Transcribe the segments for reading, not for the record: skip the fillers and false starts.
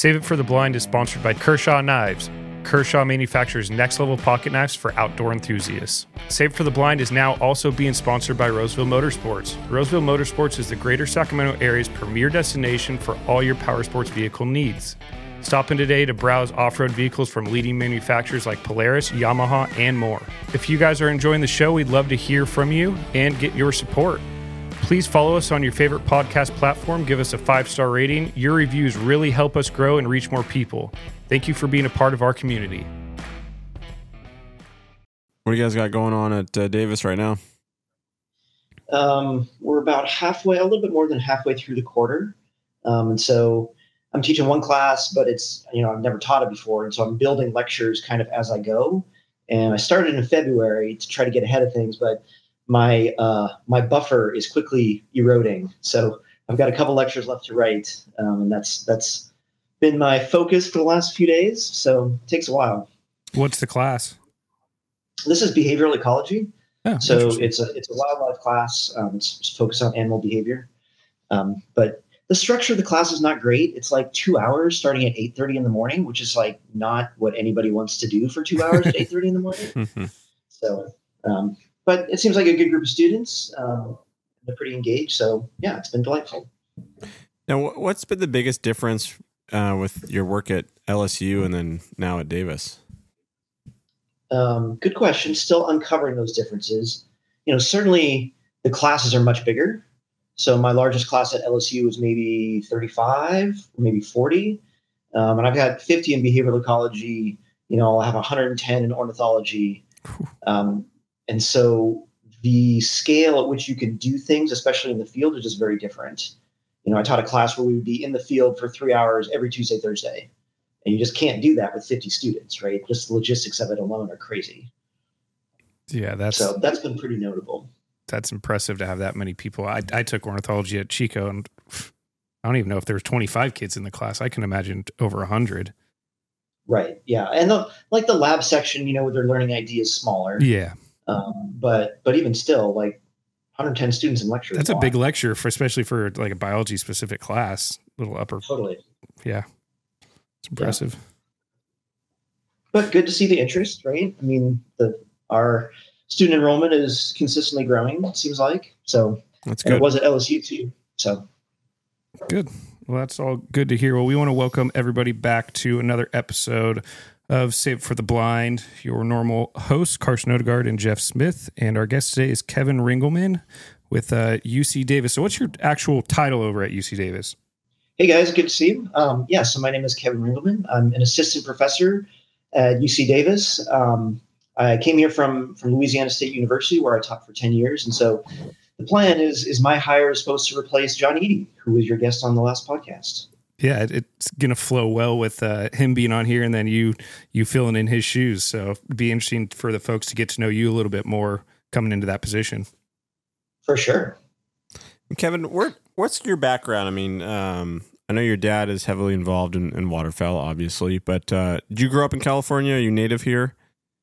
Save It for the Blind is sponsored by Kershaw Knives. Kershaw manufactures next-level pocket knives for outdoor enthusiasts. Save It for the Blind is now also being sponsored by Roseville Motorsports. Roseville Motorsports is the greater Sacramento area's premier destination for all your power sports vehicle needs. Stop in today to browse off-road vehicles from leading manufacturers like Polaris, Yamaha, and more. If you guys are enjoying the show, we'd love to hear from you and get your support. Please follow us on your favorite podcast platform. Give us a 5-star rating. Your reviews really help us grow and reach more people. Thank you for being a part of our community. What do you guys got going on at Davis right now? We're about halfway, a little bit more than halfway through the quarter. And so I'm teaching one class, but it's, I've never taught it before. And so I'm building lectures kind of as I go. And I started in February to try to get ahead of things, but my buffer is quickly eroding. So I've got a couple lectures left to write. And that's been my focus for the last few days. So it takes a while. What's the class? This is behavioral ecology. Oh, so it's a wildlife class. It's focused on animal behavior. But the structure of the class is not great. It's like 2 hours starting at 8:30 in the morning, which is like not what anybody wants to do for 2 hours at 8:30 in the morning. So, but it seems like a good group of students. They're pretty engaged. So yeah, it's been delightful. Now, what's been the biggest difference with your work at LSU and then now at Davis? Good question. Still uncovering those differences. Certainly the classes are much bigger. So my largest class at LSU was maybe 35, maybe 40. And I've got 50 in behavioral ecology. I'll have 110 in ornithology. And so the scale at which you can do things, especially in the field, is just very different. I taught a class where we would be in the field for 3 hours every Tuesday, Thursday. And you just can't do that with 50 students, right? Just the logistics of it alone are crazy. Yeah, that's been pretty notable. That's impressive to have that many people. I took ornithology at Chico, and I don't even know if there was 25 kids in the class. I can imagine over 100. Right. Yeah. And the lab section, where they're learning ideas smaller. Yeah. But even still, like 110 students in lecture. That's a big lecture especially for like a biology specific class. Little upper. Totally. Yeah. It's impressive. Yeah. But good to see the interest, right? I mean, our student enrollment is consistently growing, it seems like. So that's good. It was at LSU too. So good. Well, that's all good to hear. Well, we want to welcome everybody back to another episode of Save It for the Blind. Your normal hosts, Carson Odegaard and Jeff Smith. And our guest today is Kevin Ringelman with UC Davis. So what's your actual title over at UC Davis? Hey guys, good to see you. So my name is Kevin Ringelman. I'm an assistant professor at UC Davis. I came here from Louisiana State University, where I taught for 10 years. And so the plan is my hire is supposed to replace John Eady, who was your guest on the last podcast. Yeah, it's going to flow well with him being on here and then you filling in his shoes. So it'd be interesting for the folks to get to know you a little bit more coming into that position. For sure. Kevin, what's your background? I mean, I know your dad is heavily involved in waterfowl, obviously, but did you grow up in California? Are you native here?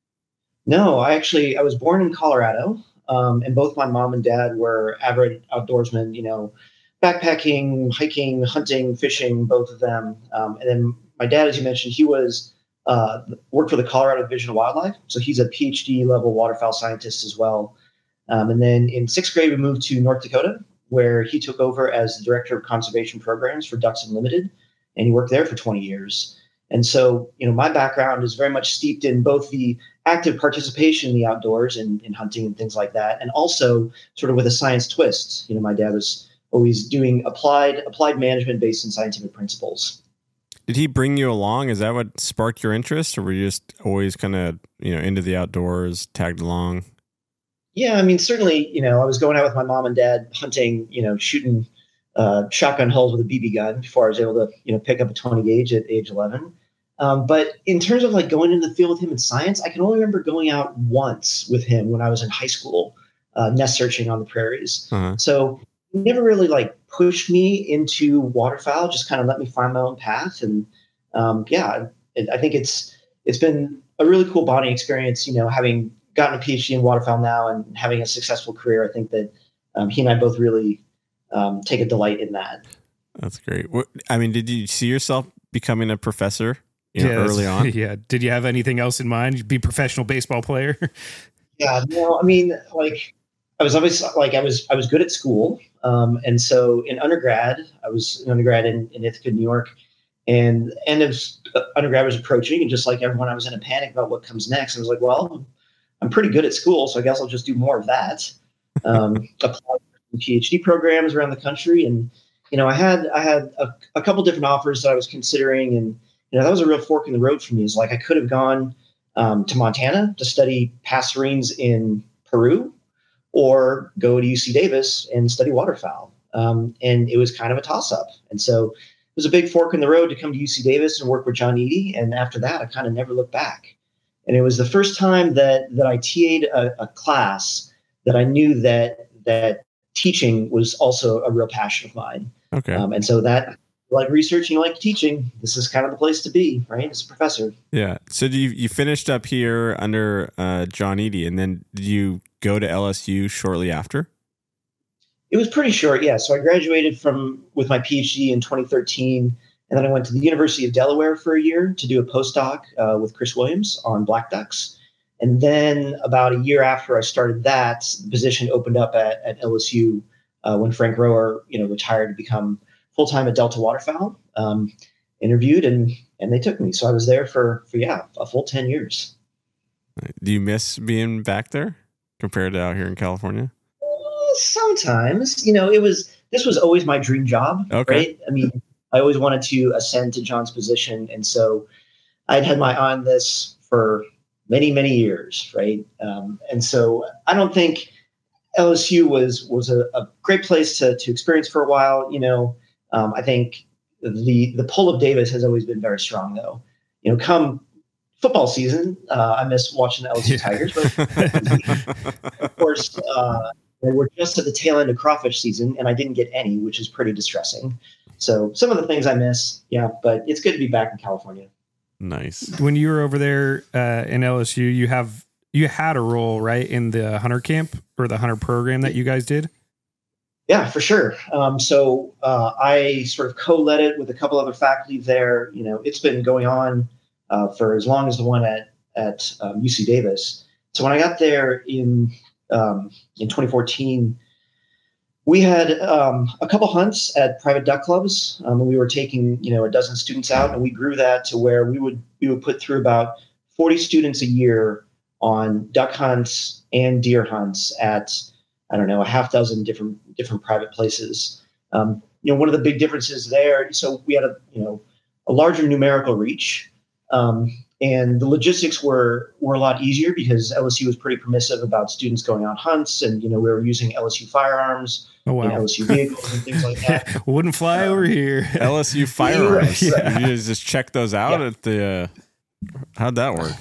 No, I was born in Colorado, and both my mom and dad were avid outdoorsmen, backpacking, hiking, hunting, fishing, both of them. And then my dad, as you mentioned, he was worked for the Colorado Division of Wildlife. So he's a PhD level waterfowl scientist as well. And then in 6th grade, we moved to North Dakota, where he took over as the director of conservation programs for Ducks Unlimited. And he worked there for 20 years. And so, my background is very much steeped in both the active participation in the outdoors and in hunting and things like that, and also sort of with a science twist. My dad was always doing applied management based on scientific principles. Did he bring you along? Is that what sparked your interest, or were you just always kind of, into the outdoors, tagged along? Yeah, I mean, certainly, I was going out with my mom and dad hunting, shooting shotgun holes with a BB gun before I was able to, pick up a 20 gauge at age 11. But in terms of like going into the field with him in science, I can only remember going out once with him when I was in high school, nest searching on the prairies. Uh-huh. So he never really like pushed me into waterfowl, just kind of let me find my own path. And I think it's been a really cool bonding experience, having gotten a PhD in waterfowl now and having a successful career. I think that he and I both really take a delight in that. That's great. I mean, did you see yourself becoming a professor early on? Yeah. Did you have anything else in mind? Be a professional baseball player? Yeah, no, I mean, like I was always like I was good at school, and so in undergrad, I was an undergrad in Ithaca, New York, and the end of undergrad was approaching, and just like everyone, I was in a panic about what comes next. I was like, well, I'm pretty good at school, so I guess I'll just do more of that. Apply for PhD programs around the country, and I had a couple different offers that I was considering, and that was a real fork in the road for me. Is like I could have gone to Montana to study passerines in Peru, or go to UC Davis and study waterfowl. And it was kind of a toss up. And so it was a big fork in the road to come to UC Davis and work with John Eady. And after that, I kind of never looked back. And it was the first time that I TA'd a class that I knew that teaching was also a real passion of mine. Okay. And so that, like research, like teaching, this is kind of the place to be, right? As a professor. Yeah. So you finished up here under John Eady, and then did you go to LSU shortly after? It was pretty short, yeah. So I graduated with my PhD in 2013, and then I went to the University of Delaware for a year to do a postdoc with Chris Williams on black ducks. And then about a year after I started that, the position opened up at LSU when Frank Rower, retired to become full-time at Delta Waterfowl, interviewed, and they took me. So I was there for a full 10 years. Do you miss being back there compared to out here in California? Sometimes, this was always my dream job, okay. Right? I mean, I always wanted to ascend to John's position. And so I'd had my eye on this for many, many years, right? And so I don't think LSU was a great place to experience for a while, I think the pull of Davis has always been very strong, though. Come football season, I miss watching the LSU Tigers, but of course, we're just at the tail end of crawfish season, and I didn't get any, which is pretty distressing. So some of the things I miss, but it's good to be back in California. Nice. When you were over there in LSU, you had a role, right, in the hunter camp or the hunter program that you guys did? Yeah, for sure. So I sort of co-led it with a couple other faculty there. It's been going on for as long as the one at UC Davis. So when I got there in 2014, we had a couple hunts at private duck clubs. We were taking a dozen students out, and we grew that to where we would put through about 40 students a year on duck hunts and deer hunts at, I don't know, a half dozen different private places. One of the big differences there, so we had a larger numerical reach, and the logistics were a lot easier because LSU was pretty permissive about students going on hunts, and we were using LSU firearms, LSU vehicles and things like that. Wouldn't fly over here. LSU firearms. Yeah. You just check those out at the. How'd that work?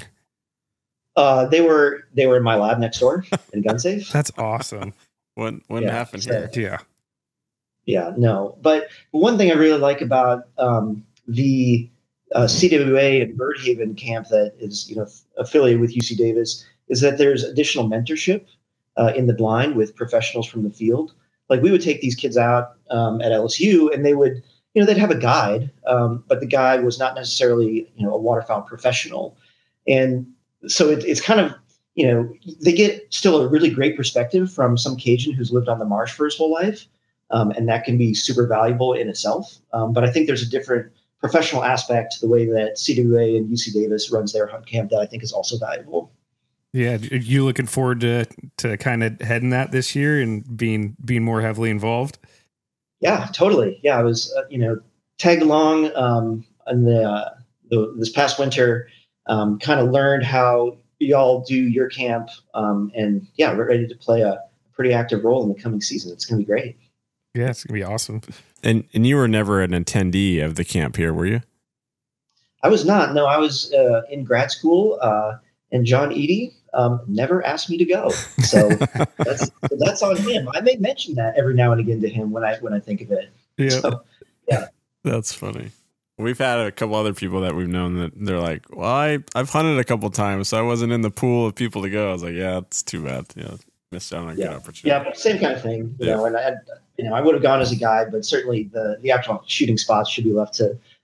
They were in my lab next door in gun safe. That's awesome. What happened here? Yeah. No. But one thing I really like about the CWA and Birdhaven camp that is affiliated with UC Davis is that there's additional mentorship in the blind with professionals from the field. Like we would take these kids out at LSU, and they would they'd have a guide, but the guide was not necessarily a waterfowl professional, and so it's kind of they get still a really great perspective from some Cajun who's lived on the marsh for his whole life, and that can be super valuable in itself. But I think there's a different professional aspect to the way that CWA and UC Davis runs their hunt camp that I think is also valuable. Yeah, you looking forward to kind of heading that this year and being more heavily involved? Yeah, totally. Yeah, I was tagged along in this past winter. Kind of learned how y'all do your camp, and we're ready to play a pretty active role in the coming season. It's going to be great. Yeah, it's going to be awesome. And you were never an attendee of the camp here, were you? I was not. No, I was in grad school, and John Eady never asked me to go. So that's on him. I may mention that every now and again to him when I think of it. Yeah. So, yeah. That's funny. We've had a couple other people that we've known that they're like, well, I've hunted a couple times, so I wasn't in the pool of people to go. I was like, yeah, it's too bad. Missed out on a good opportunity. Yeah, same kind of thing. And I would have gone as a guide, but certainly the actual shooting spots should be left to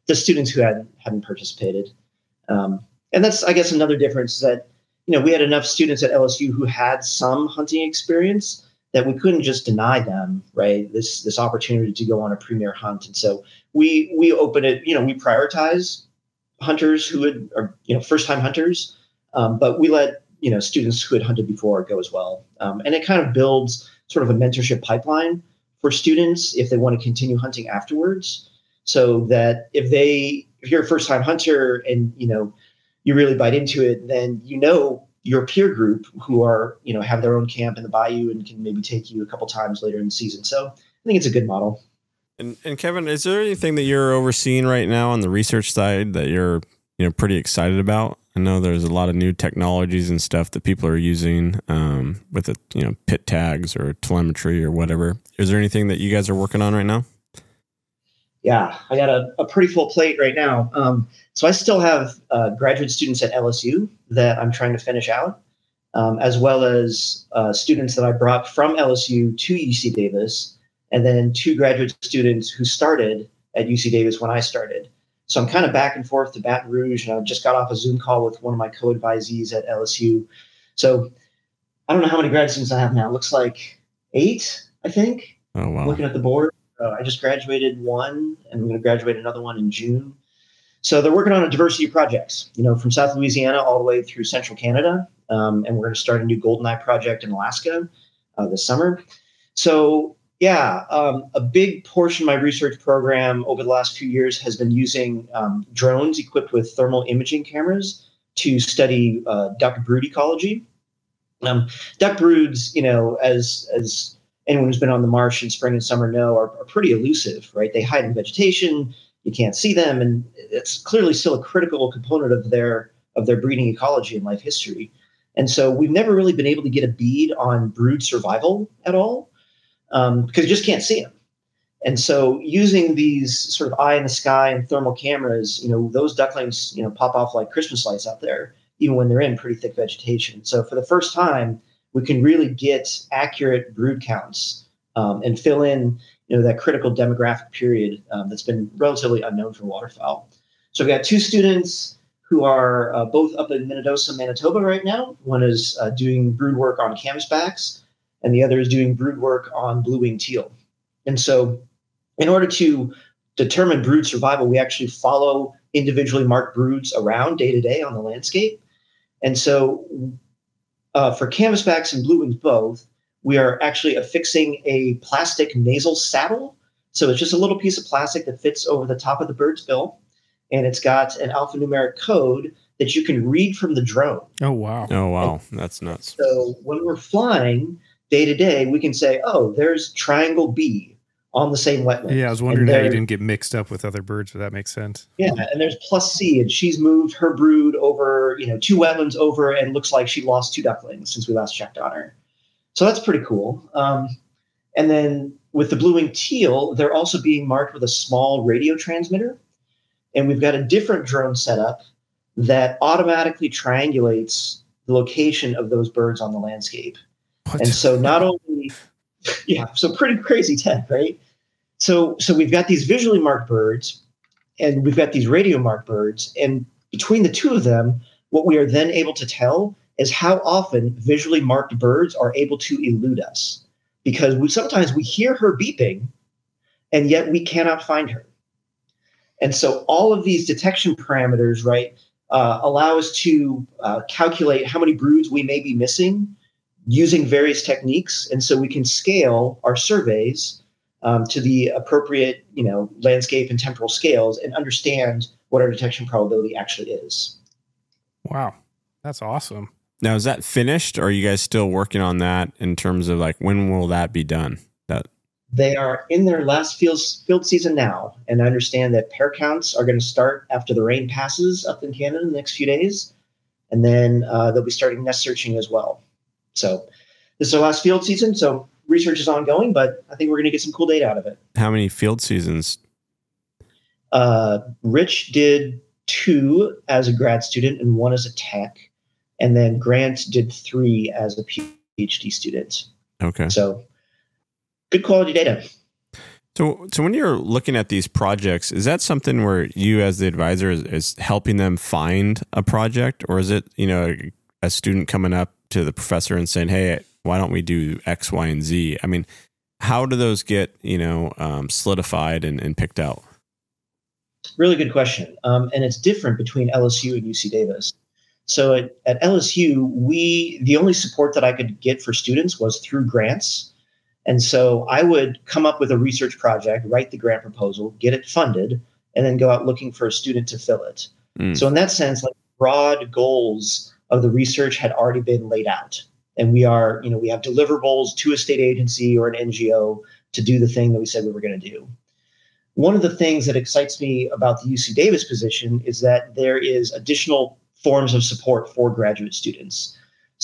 the students who hadn't participated. And that's, I guess, another difference is that, we had enough students at LSU who had some hunting experience that we couldn't just deny them, right, this opportunity to go on a premier hunt. And so we open it, we prioritize hunters who are first-time hunters, but we let, students who had hunted before go as well. And it kind of builds sort of a mentorship pipeline for students if they want to continue hunting afterwards, so that if you're a first-time hunter and, you really bite into it, then your peer group who are, have their own camp in the bayou and can maybe take you a couple times later in the season. So I think it's a good model. And Kevin, is there anything that you're overseeing right now on the research side that you're pretty excited about? I know there's a lot of new technologies and stuff that people are using with the pit tags or telemetry or whatever. Is there anything that you guys are working on right now? Yeah, I got a pretty full plate right now. So I still have graduate students at LSU that I'm trying to finish out, as well as students that I brought from LSU to UC Davis, and then 2 graduate students who started at UC Davis when I started. So I'm kind of back and forth to Baton Rouge, and I just got off a Zoom call with one of my co-advisees at LSU. So I don't know how many grad students I have now. It looks like 8, I think. Oh, wow. Looking at the board. I just graduated one, and I'm going to graduate another one in June. So they're working on a diversity of projects, from South Louisiana all the way through central Canada. And we're going to start a new goldeneye project in Alaska this summer. So yeah, a big portion of my research program over the last few years has been using drones equipped with thermal imaging cameras to study duck brood ecology. Duck broods, as anyone who's been on the marsh in spring and summer know, are pretty elusive, right? They hide in vegetation. You can't see them. And it's clearly still a critical component of their breeding ecology and life history. And so we've never really been able to get a bead on brood survival at all because you just can't see them. And so using these sort of eye in the sky and thermal cameras, those ducklings, pop off like Christmas lights out there, even when they're in pretty thick vegetation. So for the first time, we can really get accurate brood counts and fill in, that critical demographic period that's been relatively unknown for waterfowl. So we've got 2 students who are both up in Minnedosa, Manitoba right now. One is doing brood work on canvasbacks, and the other is doing brood work on blue-winged teal. And so in order to determine brood survival, we actually follow individually marked broods around day to day on the landscape. And so for canvasbacks and blue wings both, we are actually affixing a plastic nasal saddle. So it's just a little piece of plastic that fits over the top of the bird's bill, and it's got an alphanumeric code that you can read from the drone. Oh, wow. Oh, wow. That's nuts. So when we're flying day to day, we can say, oh, there's triangle B on the same wetland. Yeah, I was wondering how you didn't get mixed up with other birds, but that makes sense. Yeah, and there's plus C, and she's moved her brood over, 2 wetlands over, and looks like she lost 2 ducklings since we last checked on her. So that's pretty cool. And then with the blue-winged teal, they're also being marked with a small radio transmitter. And we've got a different drone setup that automatically triangulates the location of those birds on the landscape. What? And so not only, so pretty crazy tech, right? So we've got these visually marked birds, and we've got these radio marked birds. And between the 2 of them, what we are then able to tell is how often visually marked birds are able to elude us, because sometimes we hear her beeping, and yet we cannot find her. And so all of these detection parameters, right, allow us to calculate how many broods we may be missing using various techniques. And so we can scale our surveys to the appropriate, landscape and temporal scales and understand what our detection probability actually is. Wow. That's awesome. Now, is that finished, or are you guys still working on that in terms of when will that be done? They are in their last field season now, and I understand that pair counts are going to start after the rain passes up in Canada in the next few days, and then they'll be starting nest searching as well. So this is our last field season, so research is ongoing, but I think we're going to get some cool data out of it. How many field seasons? Rich did 2 as a grad student and 1 as a tech, and then Grant did 3 as a PhD student. Okay. So good quality data. So when you're looking at these projects, is that something where you as the advisor is helping them find a project, or is it, a student coming up to the professor and saying, hey, why don't we do X, Y, and Z? I mean, how do those get, solidified and picked out? Really good question. And it's different between LSU and UC Davis. So at LSU, the only support that I could get for students was through grants. And so I would come up with a research project, write the grant proposal, get it funded, and then go out looking for a student to fill it. So in that sense, like broad goals of the research had already been laid out. And we have deliverables to a state agency or an NGO to do the thing that we said we were going to do. One of the things that excites me about the UC Davis position is that there is additional forms of support for graduate students.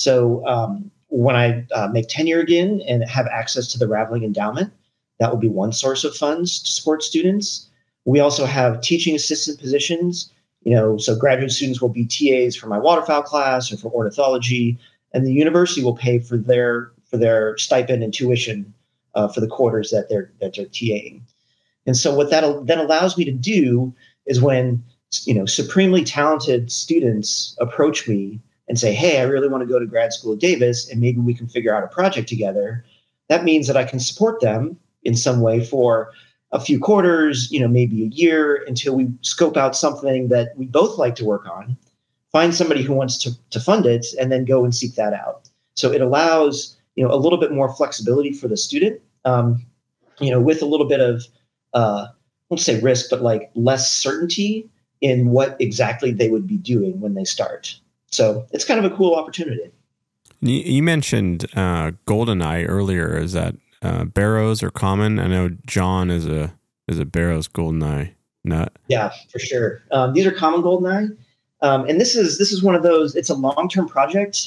So when I make tenure again and have access to the Raveling Endowment, that will be one source of funds to support students. We also have teaching assistant positions. So graduate students will be TAs for my waterfowl class or for ornithology, and the university will pay for their stipend and tuition for the quarters that they're TAing. And so what that allows me to do is when, supremely talented students approach me and say, hey, I really want to go to grad school at Davis, and maybe we can figure out a project together. That means that I can support them in some way for a few quarters, maybe a year, until we scope out something that we both like to work on, find somebody who wants to fund it, and then go and seek that out. So it allows, a little bit more flexibility for the student, with a little bit of, I won't say risk, but like less certainty in what exactly they would be doing when they start. So it's kind of a cool opportunity. You mentioned Goldeneye earlier. Is that Barrows or common? I know John is a Barrows Goldeneye nut. Yeah, for sure. These are common Goldeneye, and this is one of those. It's a long-term project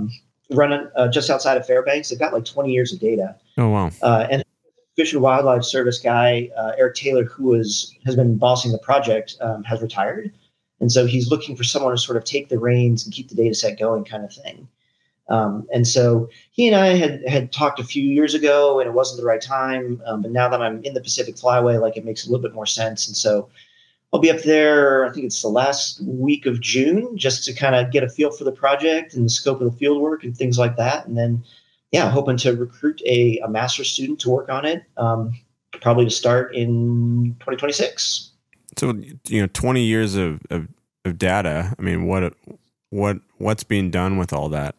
run just outside of Fairbanks. They've got like 20 years of data. Oh wow! And Fish and Wildlife Service guy Eric Taylor, who has been bossing the project, has retired. And so he's looking for someone to sort of take the reins and keep the data set going, kind of thing. And so he and I had talked a few years ago, and it wasn't the right time. But now that I'm in the Pacific Flyway, like it makes a little bit more sense. And so I'll be up there, I think it's the last week of June, just to kind of get a feel for the project and the scope of the field work and things like that. And then, hoping to recruit a master's student to work on it, probably to start in 2026. So, 20 years of data. I mean, what's being done with all that?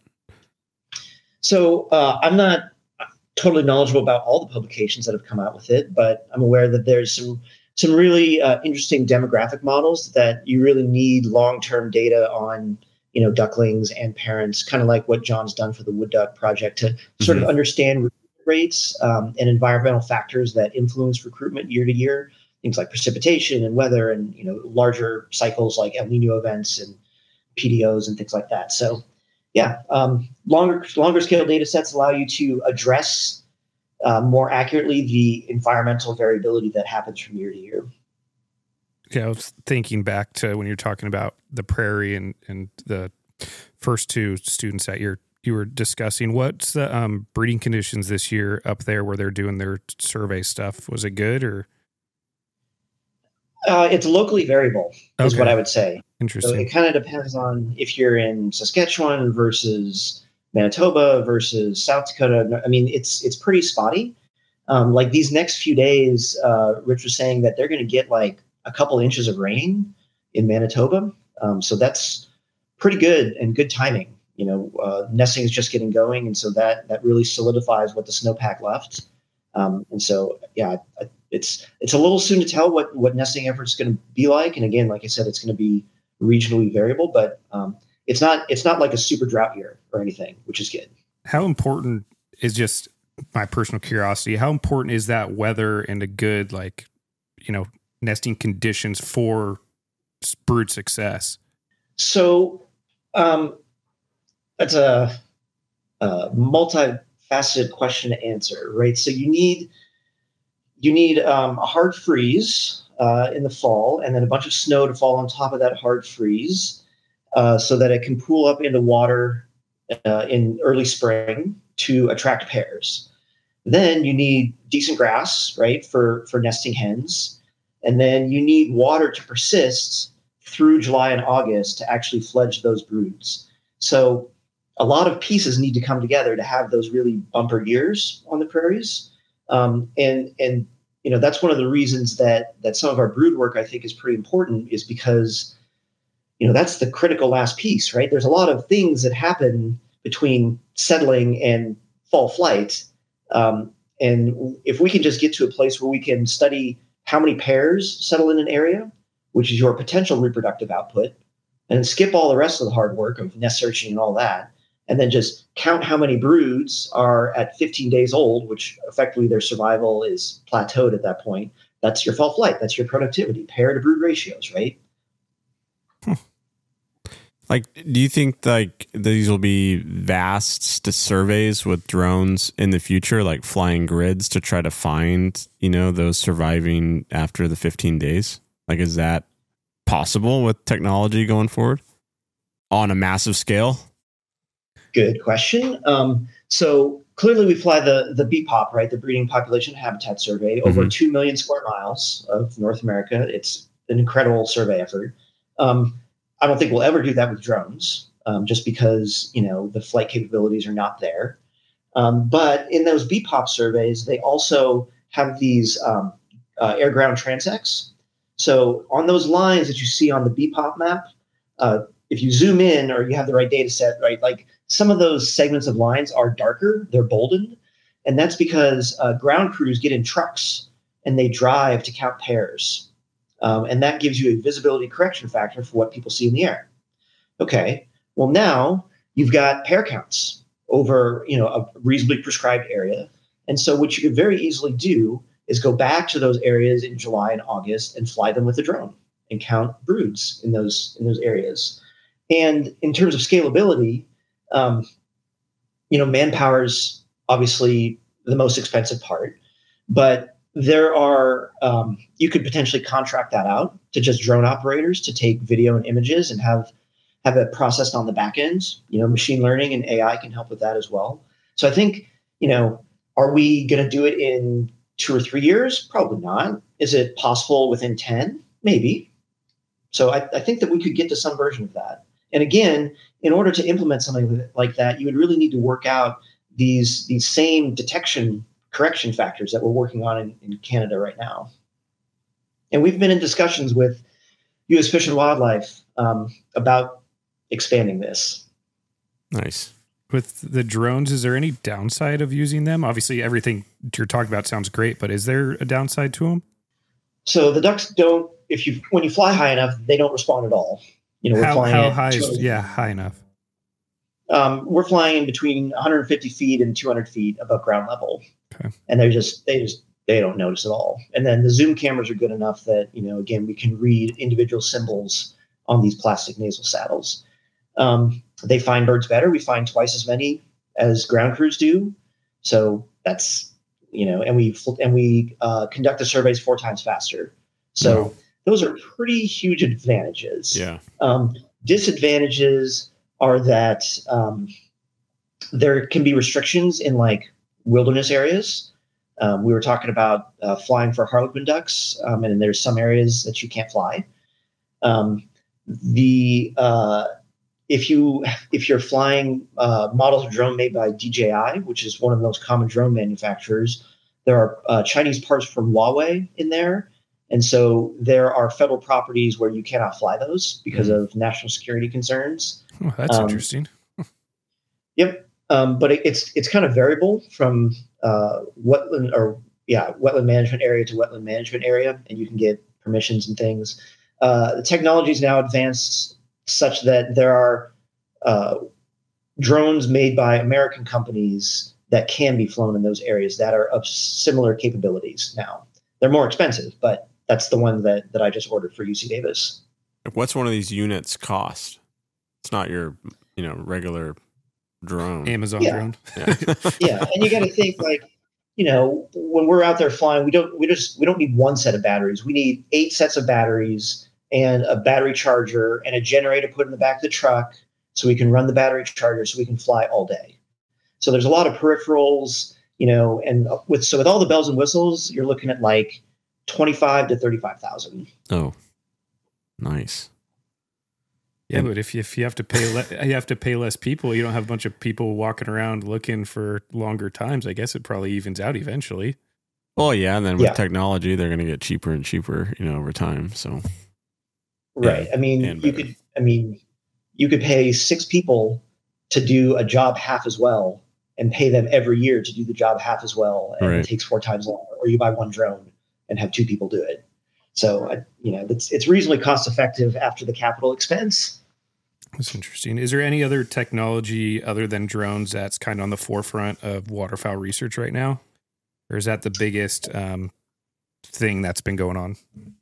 So I'm not totally knowledgeable about all the publications that have come out with it, but I'm aware that there's some really interesting demographic models that you really need long-term data on, ducklings and parents, kind of like what John's done for the Wood Duck Project, to sort of understand recruitment rates and environmental factors that influence recruitment year to year. Things like precipitation and weather and, larger cycles like El Nino events and PDOs and things like that. So, longer scale data sets allow you to address more accurately the environmental variability that happens from year to year. Yeah, I was thinking back to when you're talking about the prairie and the first two students that you were discussing. What's the breeding conditions this year up there where they're doing their survey stuff? Was it good or? It's locally variable, is what I would say. Interesting. So it kind of depends on if you're in Saskatchewan versus Manitoba versus South Dakota. I mean, it's pretty spotty. Like these next few days, Rich was saying that they're going to get like a couple inches of rain in Manitoba. So that's pretty good and good timing. Nesting is just getting going. And so that really solidifies what the snowpack left. And so, it's a little soon to tell what nesting effort is going to be like. And again, like I said, it's going to be regionally variable, but it's not like a super drought year or anything, which is good. How important is, just my personal curiosity, how important is that weather and a good, nesting conditions for brood success? So that's a multifaceted question to answer, right? So you need a hard freeze in the fall, and then a bunch of snow to fall on top of that hard freeze, so that it can pool up into water in early spring to attract pairs. Then you need decent grass, right, for nesting hens. And then you need water to persist through July and August to actually fledge those broods. So a lot of pieces need to come together to have those really bumper years on the prairies. And that's one of the reasons that some of our brood work I think is pretty important, is because that's the critical last piece, right? There's a lot of things that happen between settling and fall flight. And if we can just get to a place where we can study how many pairs settle in an area, which is your potential reproductive output, and skip all the rest of the hard work of nest searching and all that, and then just count how many broods are at 15 days old, which effectively their survival is plateaued at that point. That's your fall flight. That's your productivity, pair to brood ratios, right? Like, do you think like these will be vast surveys with drones in the future, like flying grids to try to find, those surviving after the 15 days? Like, is that possible with technology going forward on a massive scale? Good question. So clearly we fly the BPOP, right? The Breeding Population Habitat Survey, over 2 million square miles of North America. It's an incredible survey effort. I don't think we'll ever do that with drones, just because, the flight capabilities are not there. But in those BPOP surveys, they also have these air-ground transects. So on those lines that you see on the BPOP map, if you zoom in or you have the right data set, right, like some of those segments of lines are darker, they're boldened. And that's because ground crews get in trucks and they drive to count pairs. And that gives you a visibility correction factor for what people see in the air. Okay, well now you've got pair counts over a reasonably prescribed area. And so what you could very easily do is go back to those areas in July and August and fly them with a drone and count broods in those areas. And in terms of scalability, manpower is obviously the most expensive part, but there are, you could potentially contract that out to just drone operators to take video and images and have it processed on the back end. Machine learning and AI can help with that as well. So I think, are we going to do it in 2 or 3 years? Probably not. Is it possible within 10? Maybe. So I think that we could get to some version of that. And again, in order to implement something like that, you would really need to work out these same detection correction factors that we're working on in Canada right now. And we've been in discussions with U.S. Fish and Wildlife about expanding this. Nice. With the drones, is there any downside of using them? Obviously, everything you're talking about sounds great, but is there a downside to them? So the ducks don't, when you fly high enough, they don't respond at all. How high is high enough? We're flying in between 150 feet and 200 feet above ground level. Okay. And they don't notice at all. And then the zoom cameras are good enough that, again, we can read individual symbols on these plastic nasal saddles. They find birds better. We find twice as many as ground crews do. So that's, and we conduct the surveys 4 times faster. So those are pretty huge advantages. Yeah. Disadvantages are that there can be restrictions in like wilderness areas. We were talking about flying for harlequin ducks, and there's some areas that you can't fly. If you're flying models of drone made by DJI, which is one of the most common drone manufacturers, there are Chinese parts from Huawei in there. And so there are federal properties where you cannot fly those because of national security concerns. Oh, that's interesting. Yep. But it's kind of variable from wetland management area to wetland management area, and you can get permissions and things. The technology is now advanced such that there are drones made by American companies that can be flown in those areas that are of similar capabilities now. They're more expensive, but that's the one that I just ordered for UC Davis. What's one of these units cost? It's not your, regular drone. Amazon drone. Yeah. Yeah. And you got to think when we're out there flying, we don't need one set of batteries. We need 8 sets of batteries and a battery charger and a generator put in the back of the truck so we can run the battery charger so we can fly all day. So there's a lot of peripherals and with all the bells and whistles, you're looking at like 25 to 35,000. Oh, nice. Yeah, but if you have to pay you have to pay less people, you don't have a bunch of people walking around looking for longer times. I guess it probably evens out eventually. Well, yeah, and then with technology, they're going to get cheaper and cheaper, over time. So, right. You could pay 6 people to do a job half as well, and pay them every year to do the job half as well, and it takes 4 times longer. Or you buy one drone and have 2 people do it. So, it's reasonably cost effective after the capital expense. That's interesting. Is there any other technology other than drones that's kind of on the forefront of waterfowl research right now? Or is that the biggest thing that's been going on?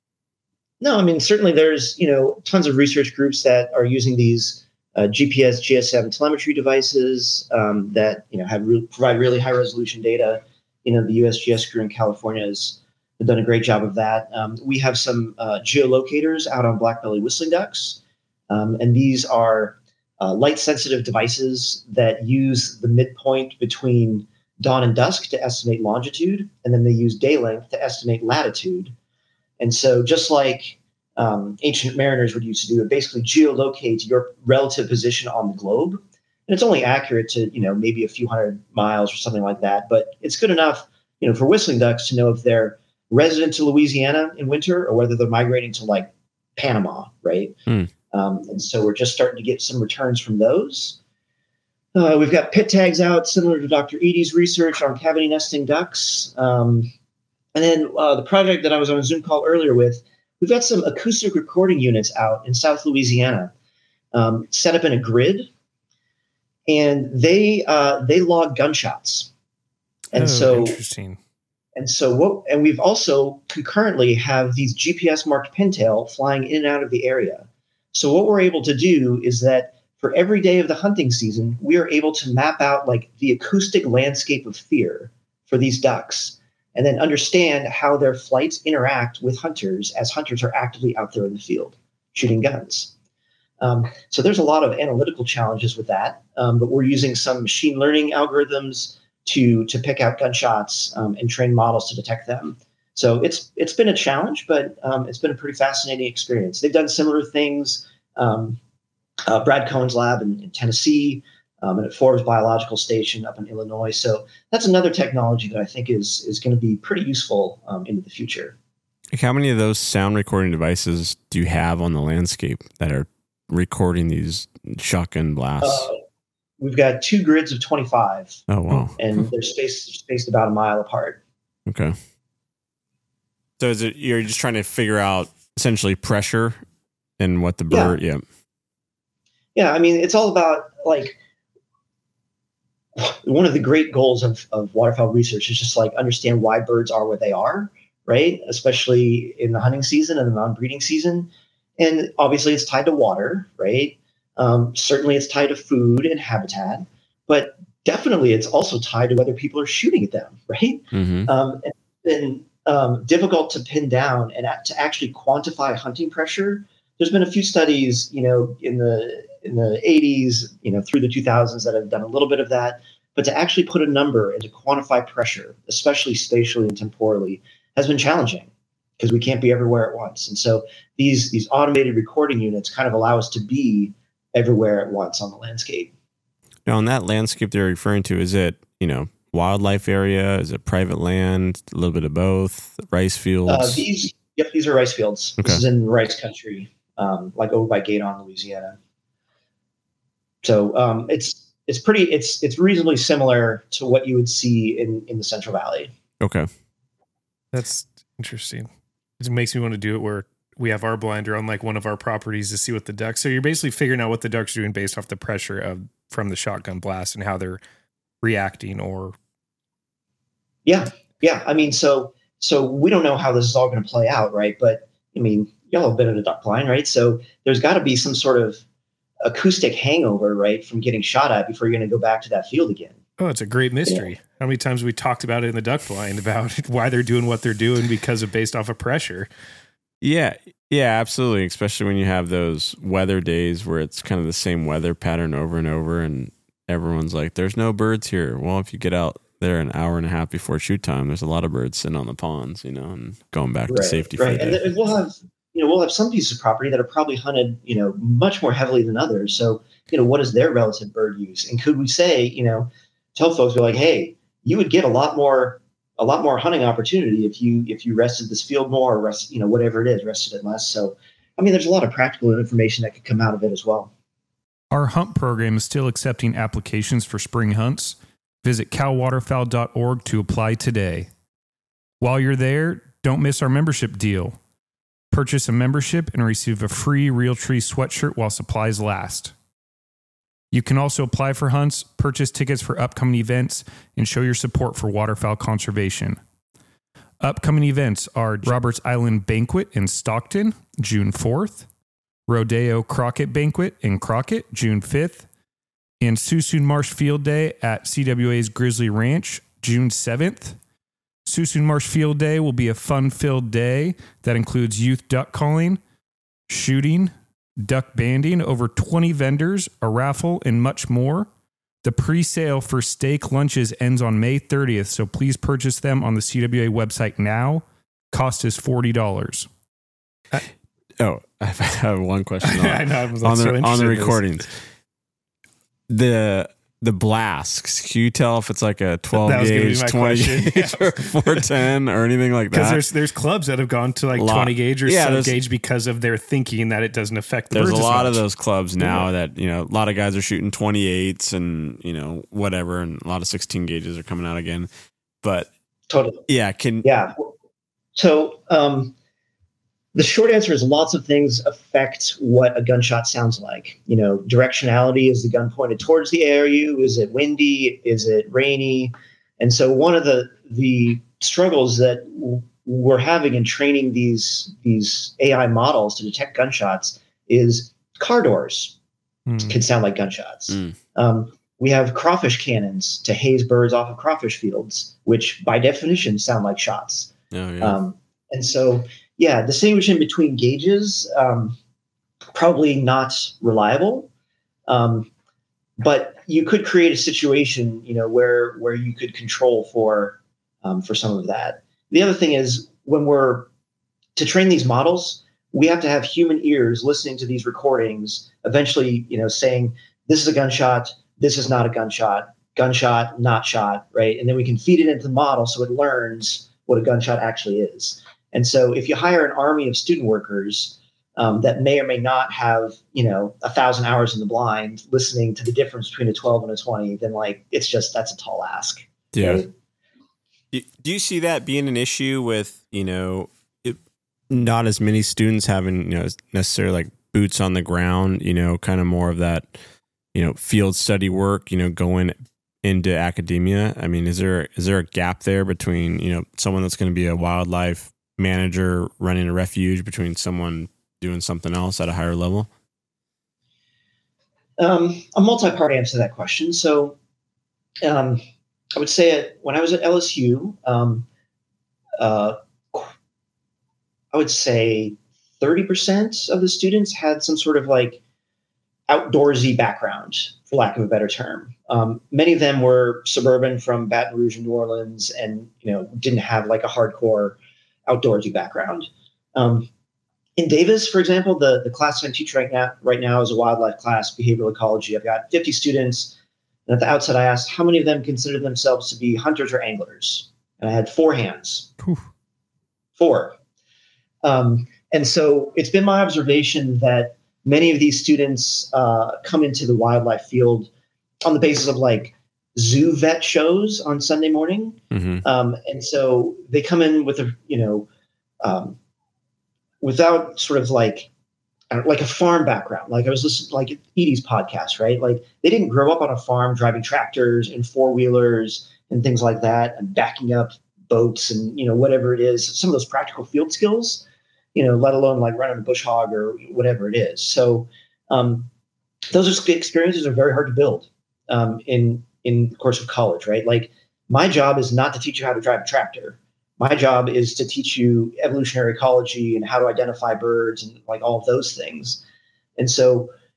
No, certainly there's, tons of research groups that are using these GPS, GSM telemetry devices that, provide really high resolution data. The USGS crew in California has done a great job of that. We have some geolocators out on black-bellied whistling ducks. And these are light-sensitive devices that use the midpoint between dawn and dusk to estimate longitude, and then they use day length to estimate latitude. And so just like ancient mariners would used to do, it basically geolocates your relative position on the globe. And it's only accurate to, maybe a few hundred miles or something like that. But it's good enough, for whistling ducks to know if they're resident to Louisiana in winter or whether they're migrating to like Panama, right? And so we're just starting to get some returns from those. We've got pit tags out similar to Dr. Eadie's research on cavity nesting ducks. And then the project that I was on a Zoom call earlier with, we've got some acoustic recording units out in South Louisiana, set up in a grid, and they log gunshots. And interesting. And we've also concurrently have these GPS marked pintail flying in and out of the area. So what we're able to do is that for every day of the hunting season, we are able to map out like the acoustic landscape of fear for these ducks, and then understand how their flights interact with hunters as hunters are actively out there in the field shooting guns. So there's a lot of analytical challenges with that, but we're using some machine learning algorithms to pick out gunshots and train models to detect them. So it's been a challenge, but it's been a pretty fascinating experience. They've done similar things. Brad Cohen's lab in Tennessee, and at Forbes Biological Station up in Illinois. So that's another technology that I think is going to be pretty useful into the future. How many of those sound recording devices do you have on the landscape that are recording these shotgun blasts? We've got 2 grids of 25. Oh, wow. And they're spaced about a mile apart. Okay. So you're just trying to figure out essentially pressure and what the bird, Yeah, it's all about like one of the great goals of waterfowl research is just like understand why birds are where they are, right? Especially in the hunting season and the non-breeding season. And obviously it's tied to water, right? Certainly it's tied to food and habitat, but definitely it's also tied to whether people are shooting at them, right? Mm-hmm. And it's been difficult to pin down and to actually quantify hunting pressure. There's been a few studies, in the 80s, through the 2000s that have done a little bit of that, but to actually put a number and to quantify pressure, especially spatially and temporally, has been challenging because we can't be everywhere at once. And so these automated recording units kind of allow us to be everywhere at once on the landscape. Now, on that landscape they're referring to, is it, wildlife area? Is it private land? A little bit of both? Rice fields? These are rice fields. Okay. This is in rice country, like over by Gaydon, Louisiana. So it's reasonably similar to what you would see in the Central Valley. Okay. That's interesting. It makes me want to do it where we have our blinder on like one of our properties to see what the ducks. So you're basically figuring out what the ducks are doing based off the pressure from the shotgun blast and how they're reacting or. Yeah. So we don't know how this is all going to play out. Right. But y'all have been at a duck blind, right? So there's got to be some sort of acoustic hangover, right, from getting shot at before you're going to go back to that field again. Oh, it's a great mystery. Yeah. How many times we talked about it in the duck blind about why they're doing what they're doing based off of pressure. Yeah, absolutely. Especially when you have those weather days where it's kind of the same weather pattern over and over, and everyone's like, "There's no birds here." Well, if you get out there an hour and a half before shoot time, there's a lot of birds sitting on the ponds, and going back to safety. Right. And then we'll have some pieces of property that are probably hunted, much more heavily than others. So, what is their relative bird use? And could we say, tell folks, be like, hey, you would get a lot more hunting opportunity if you rested this field more, or whatever it is, rested it less. So, there's a lot of practical information that could come out of it as well. Our hunt program is still accepting applications for spring hunts. Visit calwaterfowl.org to apply today. While you're there, don't miss our membership deal. Purchase a membership and receive a free Realtree sweatshirt while supplies last. You can also apply for hunts, purchase tickets for upcoming events, and show your support for waterfowl conservation. Upcoming events are Roberts Island Banquet in Stockton, June 4th, Rodeo Crockett Banquet in Crockett, June 5th, and Suisun Marsh Field Day at CWA's Grizzly Ranch, June 7th. Suisun Marsh Field Day will be a fun-filled day that includes youth duck calling, shooting, duck banding, over 20 vendors, a raffle, and much more. The pre-sale for steak lunches ends on May 30th, so please purchase them on the CWA website now. Cost is $40. I have one question on, I know, I was on so the recordings. The blasts, can you tell if it's like a 12 gauge, 20 gauge, or 410 or anything like that? Because there's clubs that have gone to like 20 gauge or sub gauge because of their thinking that it doesn't affect the birds. There's a lot of those clubs now that, a lot of guys are shooting 28s and, whatever, and a lot of 16 gauges are coming out again. But totally. Yeah. So, the short answer is lots of things affect what a gunshot sounds like. Directionality, is the gun pointed towards the ARU? Is it windy? Is it rainy? And so one of the struggles that we're having in training these AI models to detect gunshots is car doors can sound like gunshots. We have crawfish cannons to haze birds off of crawfish fields, which by definition sound like shots. Oh, yeah. And so, distinguishing between gauges, probably not reliable. But you could create a situation, where you could control for some of that. The other thing is, when we're to train these models, we have to have human ears listening to these recordings, eventually, saying, this is a gunshot, this is not a gunshot, not shot, right? And then we can feed it into the model so it learns what a gunshot actually is. And so if you hire an army of student workers that may or may not have, 1,000 hours in the blind listening to the difference between a 12 and a 20, then that's a tall ask. Yeah. Right? Do you see that being an issue with, not as many students having, necessarily like boots on the ground, kind of more of that, field study work, going into academia? I mean, is there a gap there between, someone that's going to be a wildlife manager running a refuge between someone doing something else at a higher level? A multi-part answer to that question. So I would say when I was at LSU, I would say 30% of the students had some sort of like outdoorsy background, for lack of a better term. Many of them were suburban from Baton Rouge and New Orleans and, didn't have like a hardcore outdoorsy background. In Davis, for example, the class I'm teaching right now is a wildlife class, behavioral ecology. I've got 50 students. And at the outset, I asked how many of them consider themselves to be hunters or anglers. And I had 4 hands. Oof. 4. And so it's been my observation that many of these students come into the wildlife field on the basis of like zoo vet shows on Sunday morning. Mm-hmm. And so they come in with without sort of like a farm background. Like I was listening like Edie's podcast, right? Like they didn't grow up on a farm driving tractors and 4-wheelers and things like that and backing up boats and, whatever it is, some of those practical field skills, let alone like running a bush hog or whatever it is. So those experiences are very hard to build in the course of college, right? Like my job is not to teach you how to drive a tractor. My job is to teach you evolutionary ecology and how to identify birds and like all of those things. And so,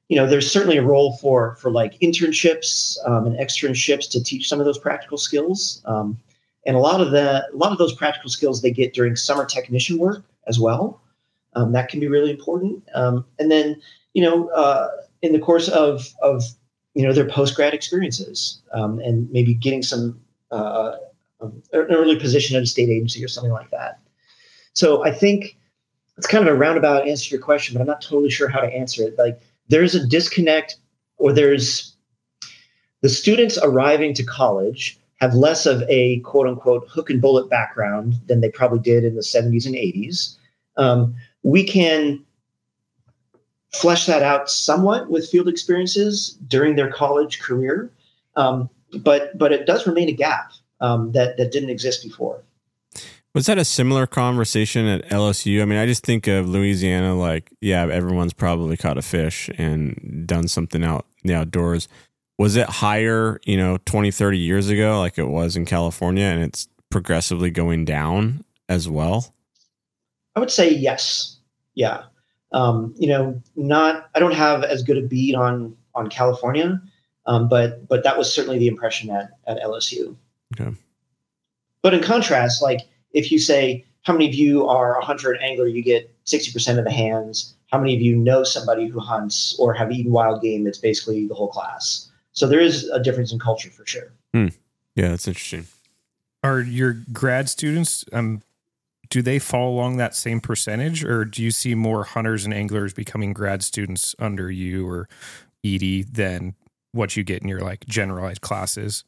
there's certainly a role for like internships and externships to teach some of those practical skills. And a lot of those practical skills they get during summer technician work as well. That can be really important. And then, in the course of their post-grad experiences, and maybe getting some an early position at a state agency or something like that. So I think it's kind of a roundabout answer to your question, but I'm not totally sure how to answer it. Like, there's a disconnect, or there's the students arriving to college have less of a quote unquote hook and bullet background than they probably did in the 70s and 80s. We can flesh that out somewhat with field experiences during their college career. But it does remain a gap that didn't exist before. Was that a similar conversation at LSU? I mean, I just think of Louisiana, like, yeah, everyone's probably caught a fish and done something out in the outdoors. Was it higher, 20, 30 years ago, like it was in California, and it's progressively going down as well? I would say yes. Yeah. I don't have as good a beat on California, but that was certainly the impression at LSU. Okay. But in contrast, like, if you say, how many of you are a hunter and angler, you get 60% of the hands. How many of you know somebody who hunts or have eaten wild game? It's basically the whole class. So there is a difference in culture for sure. Yeah, that's interesting. Are your grad students, do they fall along that same percentage, or do you see more hunters and anglers becoming grad students under you or Edie than what you get in your like generalized classes?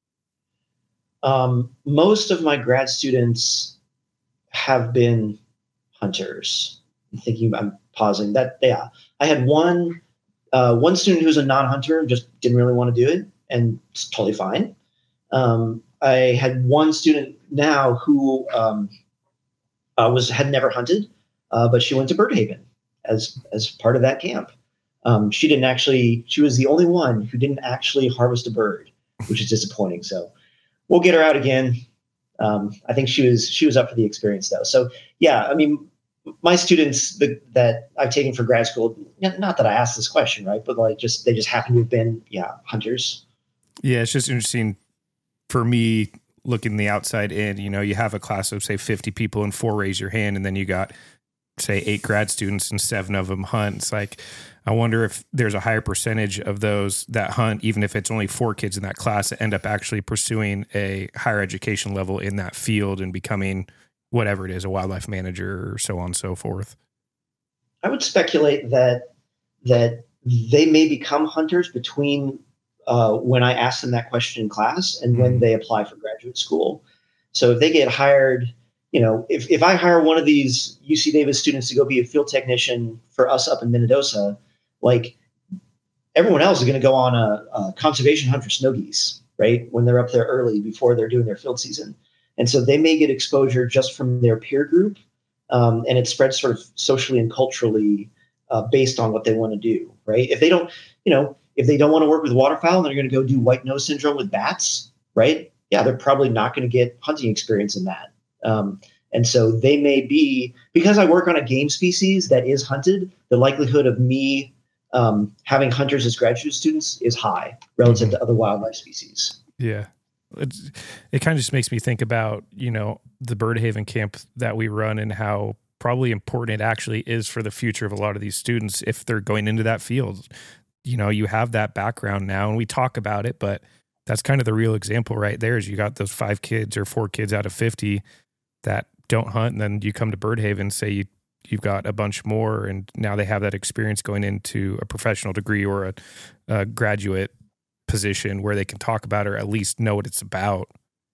Most of my grad students have been hunters. I'm pausing that. Yeah, I had one student who was a non-hunter, just didn't really want to do it, and it's totally fine. I had one student now who had never hunted, but she went to Birdhaven as part of that camp. She was the only one who didn't actually harvest a bird, which is disappointing. So we'll get her out again. I think she was up for the experience though. So yeah, I mean, my students that I've taken for grad school, not that I asked this question, right? But like, they just happen to have been, hunters. Yeah. It's just interesting for me looking the outside in. You have a class of say 50 people and 4 raise your hand, and then you got say 8 grad students and 7 of them hunt. It's like, I wonder if there's a higher percentage of those that hunt, even if it's only 4 kids in that class, that end up actually pursuing a higher education level in that field and becoming whatever it is, a wildlife manager or so on and so forth. I would speculate that they may become hunters between when I ask them that question in class and when they apply for graduate school. So if they get hired, if I hire one of these UC Davis students to go be a field technician for us up in Minnedosa, like, everyone else is going to go on a conservation hunt for snow geese, right? When they're up there early before they're doing their field season. And so they may get exposure just from their peer group. And it spreads sort of socially and culturally based on what they want to do, right? If they don't want to work with waterfowl and they're going to go do white nose syndrome with bats, right? Yeah, they're probably not going to get hunting experience in that. And so they may be, because I work on a game species that is hunted, the likelihood of me having hunters as graduate students is high relative to other wildlife species. Yeah. It kind of just makes me think about, the Birdhaven camp that we run and how probably important it actually is for the future of a lot of these students if they're going into that field. You have that background now and we talk about it, but that's kind of the real example right there is you got those 5 kids or 4 kids out of 50 that don't hunt. And then you come to Birdhaven, say you've got a bunch more, and now they have that experience going into a professional degree or a graduate position where they can talk about or at least know what it's about.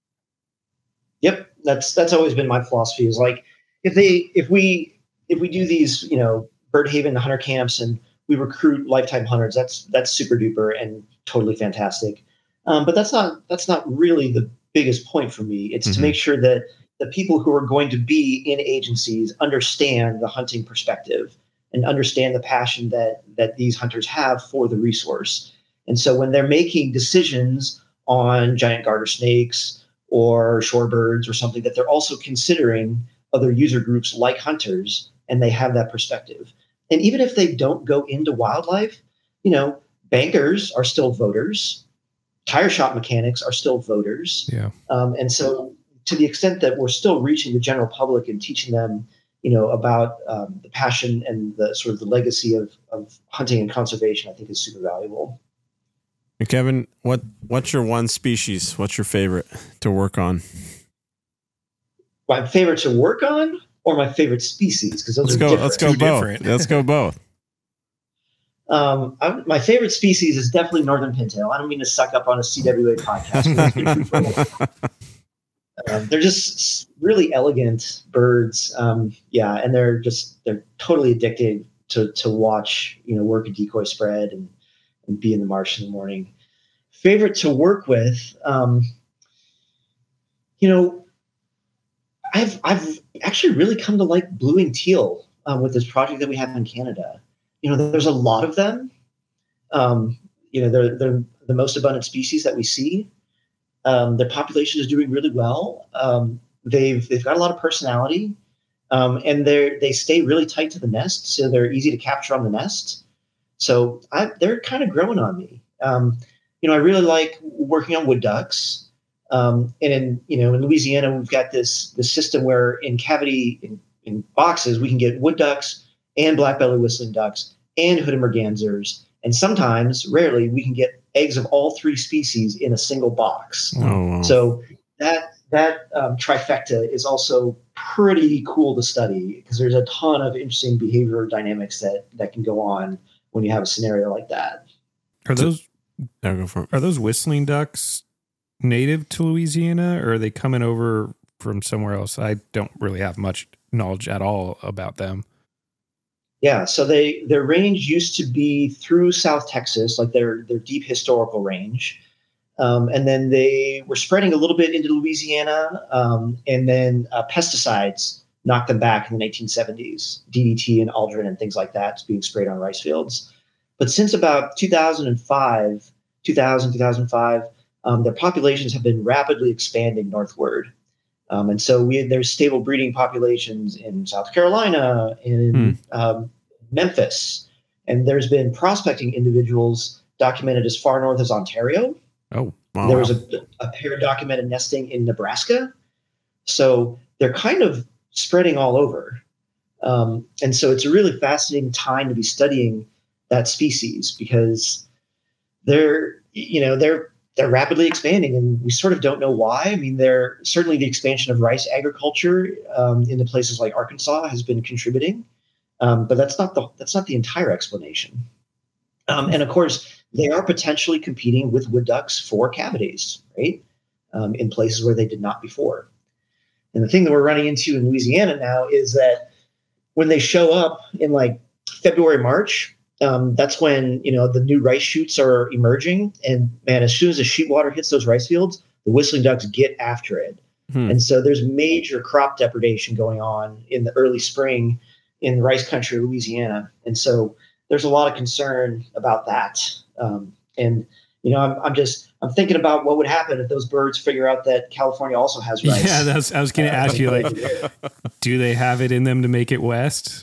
Yep. That's always been my philosophy is like, if we do these, Birdhaven hunter camps and we recruit lifetime hunters, that's super duper and totally fantastic. But that's not really the biggest point for me. It's to make sure that the people who are going to be in agencies understand the hunting perspective and understand the passion that these hunters have for the resource. And so when they're making decisions on giant garter snakes or shorebirds or something, that they're also considering other user groups like hunters, and they have that perspective. And even if they don't go into wildlife, bankers are still voters, tire shop mechanics are still voters. Yeah. And so to the extent that we're still reaching the general public and teaching them, about the passion and the sort of the legacy of hunting and conservation, I think is super valuable. And Kevin, what's your one species? What's your favorite to work on? My favorite to work on or my favorite species? Because those are different. Let's go both. Let's go both. My favorite species is definitely northern pintail. I don't mean to suck up on a CWA podcast. They're just really elegant birds. And they're totally addictive to watch, work a decoy spread and be in the marsh in the morning. Favorite to work with, I've actually really come to like blue-winged teal with this project that we have in Canada. There's a lot of them. They're the most abundant species that we see. Their population is doing really well. They've got a lot of personality, and they stay really tight to the nest, so they're easy to capture on the nest. So they're kind of growing on me. I really like working on wood ducks. And in Louisiana, we've got this system where in boxes we can get wood ducks and black-bellied whistling ducks and hooded mergansers, and sometimes, rarely, we can get eggs of all three species in a single box. Oh, wow. So that trifecta is also pretty cool to study because there's a ton of interesting behavioral dynamics that can go on when you have a scenario like that. Are those go for it. Are those whistling ducks native to Louisiana, or are they coming over from somewhere else? I don't really have much knowledge at all about them. Yeah, so their range used to be through South Texas, like their deep historical range. And then they were spreading a little bit into Louisiana, and then pesticides knocked them back in the 1970s, DDT and Aldrin and things like that being sprayed on rice fields. But since about 2005, their populations have been rapidly expanding northward. And so there's stable breeding populations in South Carolina, in Memphis, and there's been prospecting individuals documented as far north as Ontario. Oh, wow. There was a pair documented nesting in Nebraska. So they're kind of spreading all over. And so it's a really fascinating time to be studying that species because they're rapidly expanding, and we sort of don't know why. I mean, certainly the expansion of rice agriculture into places like Arkansas has been contributing, but that's not the entire explanation. And of course, they are potentially competing with wood ducks for cavities, right? In places where they did not before. And the thing that we're running into in Louisiana now is that when they show up in like February, March, that's when, the new rice shoots are emerging. And man, as soon as the sheet water hits those rice fields, the whistling ducks get after it. And so there's major crop depredation going on in the early spring in the rice country of Louisiana. And so there's a lot of concern about that. And I'm thinking about what would happen if those birds figure out that California also has rice. Yeah, I was going to ask you, like, do they have it in them to make it west?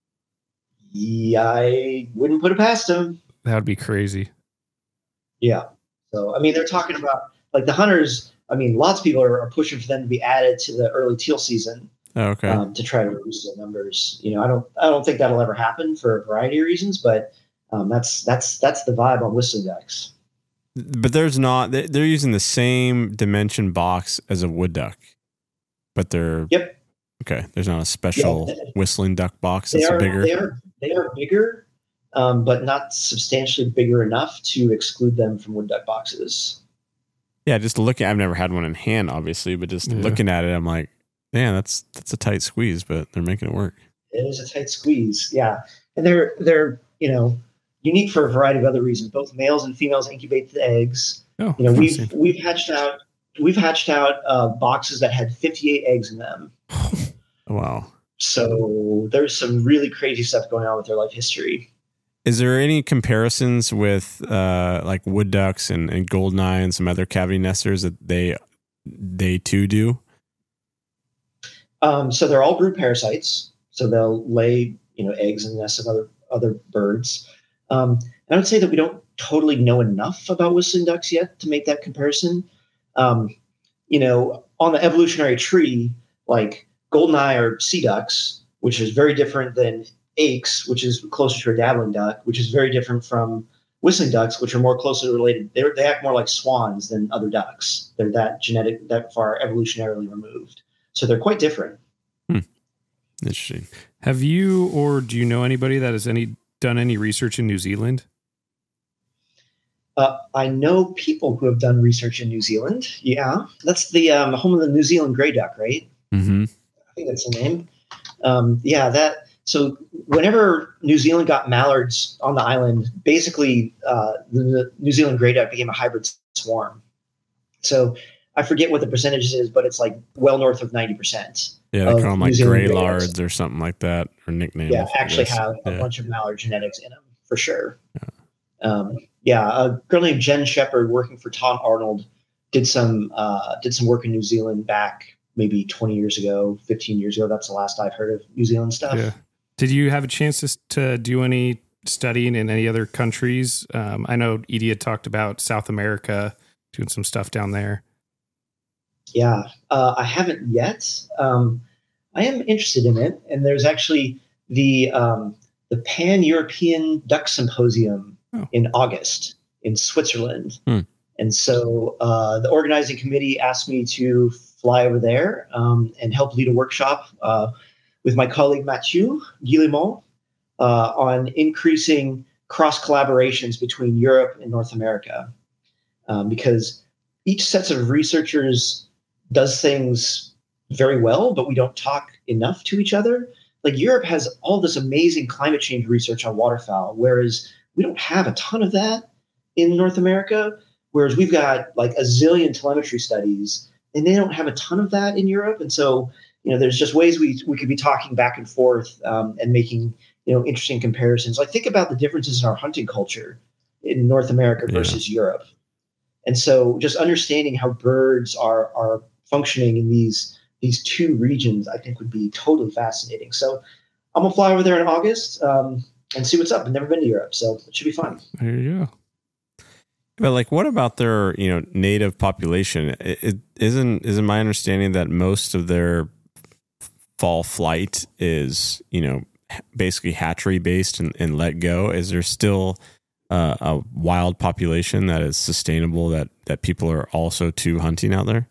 Yeah, I wouldn't put it past them. That would be crazy. Yeah. So, I mean, they're talking about like the hunters. I mean, lots of people are pushing for them to be added to the early teal season. Okay. To try to reduce the numbers. I don't think that'll ever happen for a variety of reasons, but that's the vibe on whistling ducks. But they're using the same dimension box as a wood duck, but they're okay. There's not a special whistling duck box that's bigger. They are bigger, but not substantially bigger enough to exclude them from wood duck boxes. Yeah, just I've never had one in hand, obviously, but just looking at it, I'm like, man, that's a tight squeeze, but they're making it work. It is a tight squeeze, yeah, and they're unique for a variety of other reasons. Both males and females incubate the eggs. Oh, we've hatched out boxes that had 58 eggs in them. Wow. So there's some really crazy stuff going on with their life history. Is there any comparisons with like wood ducks and goldeneye and some other cavity nesters that they too do? So they're all brood parasites. So they'll lay eggs in nests of other birds. And I would say that we don't totally know enough about whistling ducks yet to make that comparison. Um, on the evolutionary tree, like goldeneye or sea ducks, which is very different than akes, which is closer to a dabbling duck, which is very different from whistling ducks, which are more closely related. They act more like swans than other ducks. They're that far evolutionarily removed. So they're quite different. Interesting. Have you, or do you know anybody that has done any research in New Zealand? I know people who have done research in New Zealand. Yeah, that's the home of the New Zealand gray duck, right? Mm-hmm. I think that's the name. So whenever New Zealand got mallards on the island, basically the New Zealand gray duck became a hybrid swarm. So I forget what the percentage is, but it's like well north of 90%. Yeah, they call them like gray lards or something like that, or nicknames. Yeah, actually have a bunch of mallard genetics in them for sure. A girl named Jen Shepard, working for Tom Arnold, did some work in New Zealand back maybe 20 years ago, 15 years ago. That's the last I've heard of New Zealand stuff. Yeah. Did you have a chance to do any studying in any other countries? I know Edie had talked about South America, doing some stuff down there. Yeah, I haven't yet. I am interested in it, and there's actually the Pan-European Duck Symposium in August in Switzerland. And so the organizing committee asked me to fly over there and help lead a workshop with my colleague Mathieu Guillemot on increasing cross collaborations between Europe and North America, because each set of researchers does things very well, but we don't talk enough to each other. Like Europe has all this amazing climate change research on waterfowl, whereas we don't have a ton of that in North America, whereas we've got like a zillion telemetry studies and they don't have a ton of that in Europe. And so, there's just ways we could be talking back and forth and making, interesting comparisons. Like think about the differences in our hunting culture in North America versus Europe. And so just understanding how birds are functioning in these two regions, I think would be totally fascinating. So I'm gonna fly over there in August and see what's up. I've never been to Europe, so it should be fun. There you go. But like, what about their, native population? Isn't my understanding that most of their fall flight is, basically hatchery based and let go? Is there still a wild population that is sustainable that people are also too hunting out there?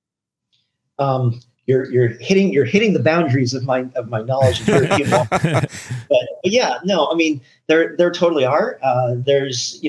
You're hitting the boundaries of my knowledge of European law. but yeah, no, I mean there totally are. There's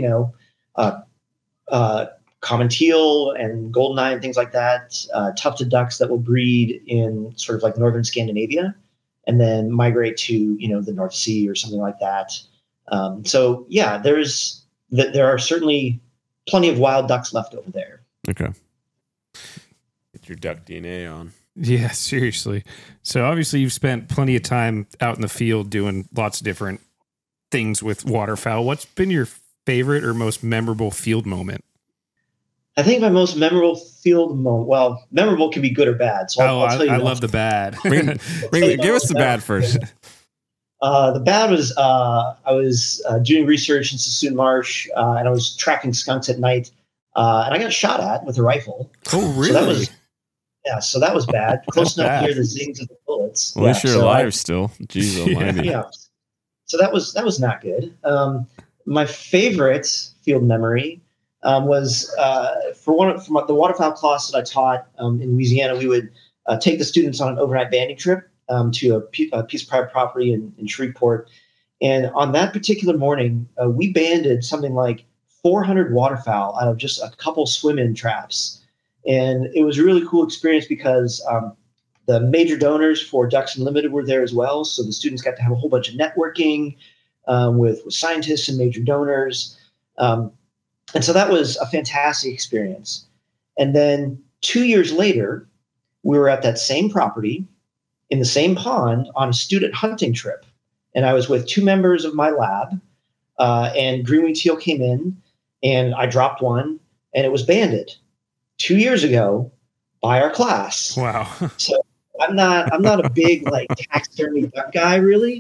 common teal and goldeneye and things like that, tufted ducks that will breed in sort of like northern Scandinavia and then migrate to the North Sea or something like that. So yeah, there are certainly plenty of wild ducks left over there. Okay. Get your duck DNA on. Yeah, seriously. So obviously you've spent plenty of time out in the field doing lots of different things with waterfowl. What's been your favorite or most memorable field moment? I think my most memorable field moment, well, memorable can be good or bad. So I'll tell you. I love the bad. Give us the bad first. The bad was I was doing research in Sassoon Marsh and I was tracking skunks at night and I got shot at with a rifle. Oh, really? So that was bad. Close enough to hear the zings of the bullets. At least you're alive still. Jeez almighty. Yeah. So that was not good. My favorite field memory was from the waterfowl class that I taught in Louisiana. We would take the students on an overnight banding trip to a piece of private property in Shreveport. And on that particular morning, we banded something like 400 waterfowl out of just a couple swim-in traps. And it was a really cool experience because the major donors for Ducks Unlimited were there as well. So the students got to have a whole bunch of networking with scientists and major donors. And so that was a fantastic experience. And then 2 years later, we were at that same property in the same pond on a student hunting trip. And I was with two members of my lab and green-winged teal came in and I dropped one and it was banded 2 years ago by our class. Wow. So I'm not a big like taxidermy duck guy really.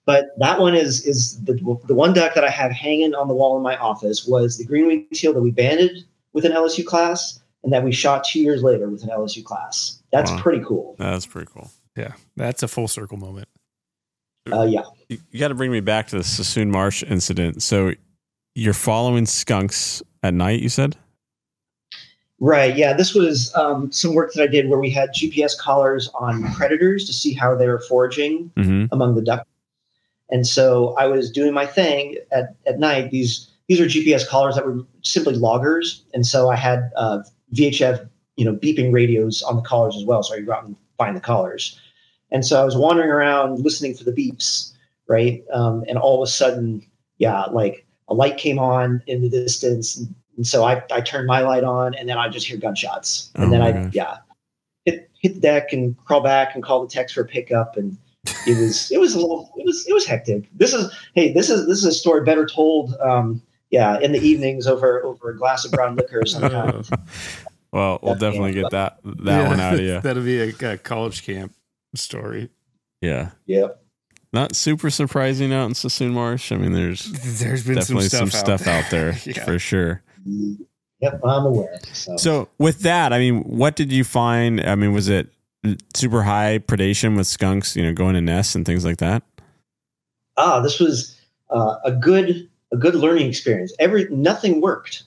But that one is the one duck that I have hanging on the wall in my office was the green-winged teal that we banded with an LSU class and that we shot 2 years later with an LSU class. That's pretty cool. That's pretty cool. Yeah, that's a full circle moment. Yeah. You got to bring me back to the Sassoon Marsh incident. So you're following skunks at night, you said? Right. Yeah. This was some work that I did where we had GPS collars on predators to see how they were foraging among the duck. And so I was doing my thing at night. These are GPS collars that were simply loggers. And so I had VHF, beeping radios on the collars as well. So I could go out and find the collars. And so I was wandering around listening for the beeps, right? And all of a sudden, like a light came on in the distance. And so I turned my light on, and then I just hear gunshots. And then hit the deck and crawl back and call the techs for a pickup. And it was hectic. This is a story better told, in the evenings over a glass of brown liquor sometimes. Well, we'll definitely get that one out of you. That'll be a college camp story. Yeah. Yep. Not super surprising out in Sassoon Marsh. I mean, there's been definitely some stuff out there for sure. Yep, I'm aware. So with that, I mean, what did you find? I mean, was it super high predation with skunks, going to nests and things like that? This was a good learning experience. Nothing worked.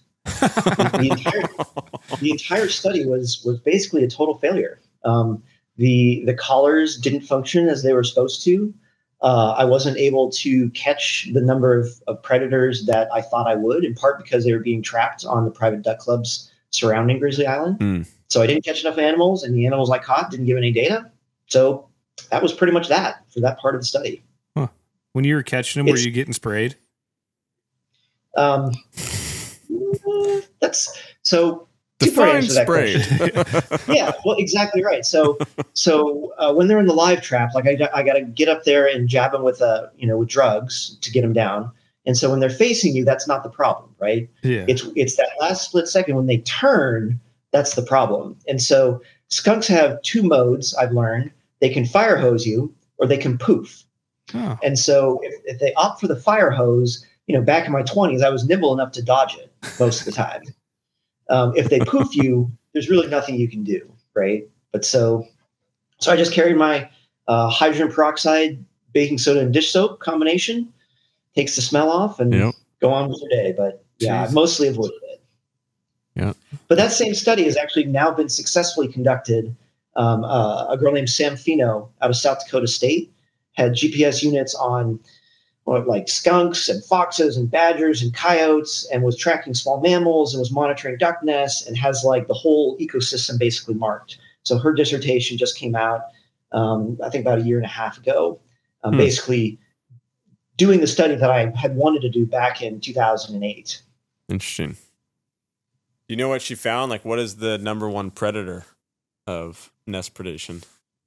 The entire study was basically a total failure. The collars didn't function as they were supposed to. I wasn't able to catch the number of predators that I thought I would, in part because they were being trapped on the private duck clubs surrounding Grizzly Island. So I didn't catch enough animals, and the animals I caught didn't give any data. So that was pretty much that for that part of the study. Huh. When you were catching them, were you getting sprayed? That's so. Define sprayed. Yeah, well, exactly right. So when they're in the live trap, like I got to get up there and jab them with with drugs to get them down. And so when they're facing you, that's not the problem, right? Yeah. It's that last split second when they turn, that's the problem. And so skunks have two modes. I've learned they can fire hose you or they can poof. Oh. And so if they opt for the fire hose, back in my 20s, I was nimble enough to dodge it most of the time. If they poof you, there's really nothing you can do, right? But so I just carried my hydrogen peroxide, baking soda, and dish soap combination. Takes the smell off and go on with your day. But I mostly avoided it. Yeah. But that same study has actually now been successfully conducted. A girl named Sam Fino out of South Dakota State had GPS units on like skunks and foxes and badgers and coyotes, and was tracking small mammals and was monitoring duck nests and has like the whole ecosystem basically marked. So her dissertation just came out, I think about a year and a half ago, basically doing the study that I had wanted to do back in 2008. Interesting. You know what she found? Like, what is the number one predator of nest predation?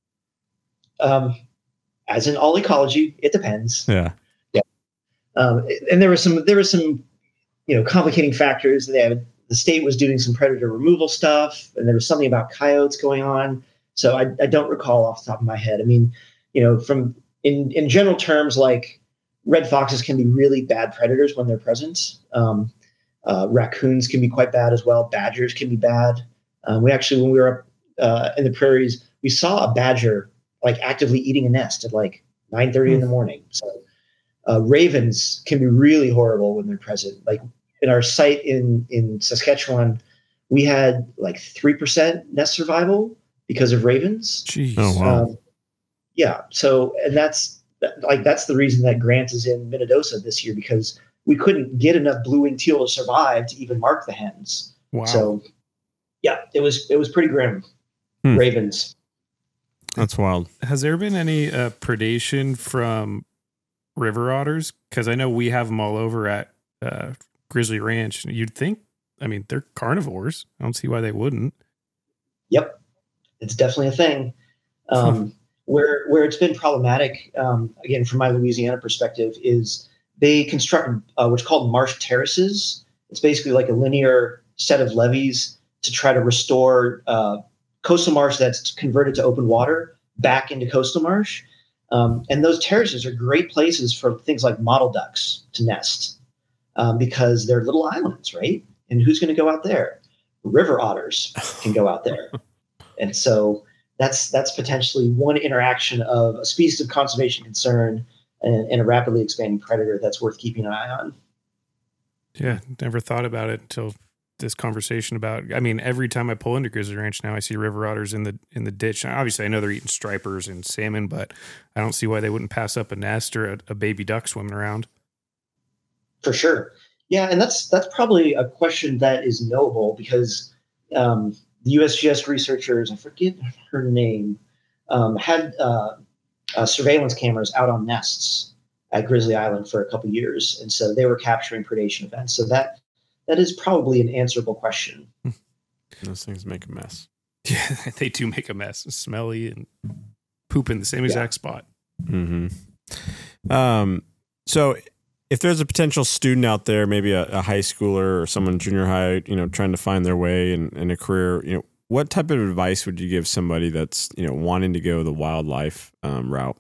As in all ecology, it depends. Yeah. And there were some complicating factors. The state was doing some predator removal stuff, and there was something about coyotes going on. So I don't recall off the top of my head. I mean, from in general terms, like red foxes can be really bad predators when they're present. Raccoons can be quite bad as well. Badgers can be bad. We actually, when we were up in the prairies, we saw a badger like actively eating a nest at like 9:30 in the morning. So ravens can be really horrible when they're present. Like in our site in Saskatchewan, we had like 3% nest survival because of ravens. Jeez. Oh, wow. Yeah. So, and that's the reason that Grant is in Minnedosa this year, because we couldn't get enough blue-winged teal to survive to even mark the hens. Wow. So yeah, it was pretty grim. Ravens. That's wild. Has there been any predation from river otters? Because I know we have them all over at Grizzly Ranch. You'd think, I mean, they're carnivores. I don't see why they wouldn't. Yep. It's definitely a thing. Where it's been problematic, again, from my Louisiana perspective, is they construct what's called marsh terraces. It's basically like a linear set of levees to try to restore coastal marsh that's converted to open water back into coastal marsh. And those terraces are great places for things like mottle ducks to nest because they're little islands, right? And who's going to go out there? River otters can go out there. And so that's potentially one interaction of a species of conservation concern and a rapidly expanding predator that's worth keeping an eye on. Yeah, never thought about it until this conversation about, I mean, every time I pull into Grizzly Ranch now, I see river otters in the ditch. Obviously, I know they're eating stripers and salmon, but I don't see why they wouldn't pass up a nest or a baby duck swimming around. For sure. Yeah, and that's probably a question that is knowable because the USGS researchers, I forget her name, had surveillance cameras out on nests at Grizzly Island for a couple years, and so they were capturing predation events. So that is probably an answerable question. Those things make a mess. Yeah, they do make a mess. Smelly and poop in the same exact spot. Mm-hmm. So if there's a potential student out there, maybe a high schooler or someone junior high, trying to find their way in a career, what type of advice would you give somebody that's, wanting to go the wildlife route?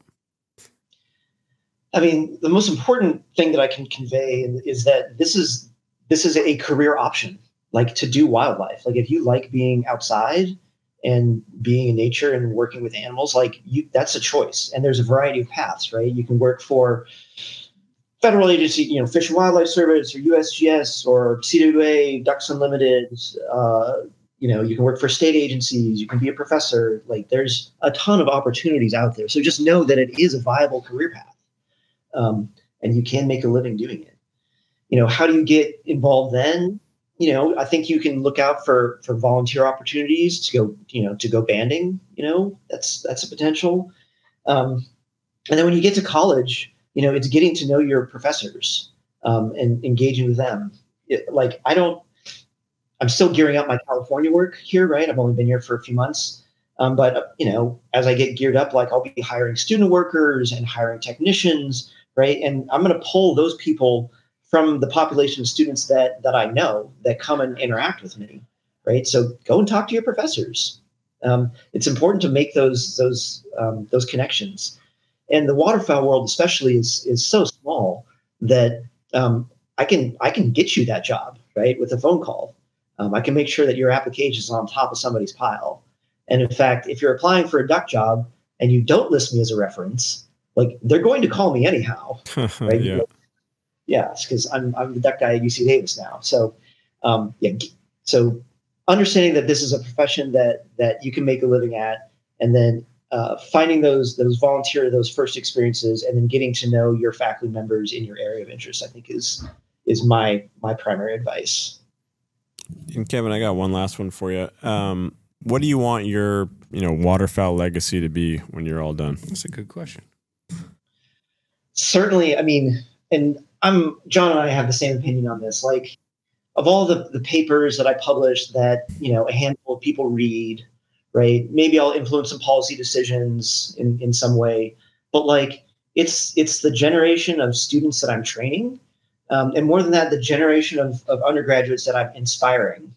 I mean, the most important thing that I can convey is that this is a career option, like to do wildlife. Like if you like being outside and being in nature and working with animals, that's a choice. And there's a variety of paths, right? You can work for federal agency, Fish and Wildlife Service or USGS or CWA, Ducks Unlimited. You can work for state agencies. You can be a professor. Like there's a ton of opportunities out there. So just know that it is a viable career path. And you can make a living doing it. How do you get involved then? I think you can look out for volunteer opportunities to go banding. That's a potential. And then when you get to college, it's getting to know your professors and engaging with them. I'm still gearing up my California work here, right? I've only been here for a few months. But as I get geared up, I'll be hiring student workers and hiring technicians, right? And I'm going to pull those people from the population of students that I know that come and interact with me, right? So go and talk to your professors. It's important to make those connections. And the waterfowl world, especially, is so small that I can get you that job, right, with a phone call. I can make sure that your application is on top of somebody's pile. And in fact, if you're applying for a duck job and you don't list me as a reference, they're going to call me anyhow, right? Yeah. Yeah, because I'm the duck guy at UC Davis now. So, so understanding that this is a profession that you can make a living at, and then finding those those first experiences, and then getting to know your faculty members in your area of interest, I think is my primary advice. And Kevin, I got one last one for you. What do you want your waterfowl legacy to be when you're all done? That's a good question. Certainly, I mean, and John and I have the same opinion on this. Of all the papers that I publish that a handful of people read, right? Maybe I'll influence some policy decisions in some way, but it's the generation of students that I'm training, and more than that, the generation of undergraduates that I'm inspiring.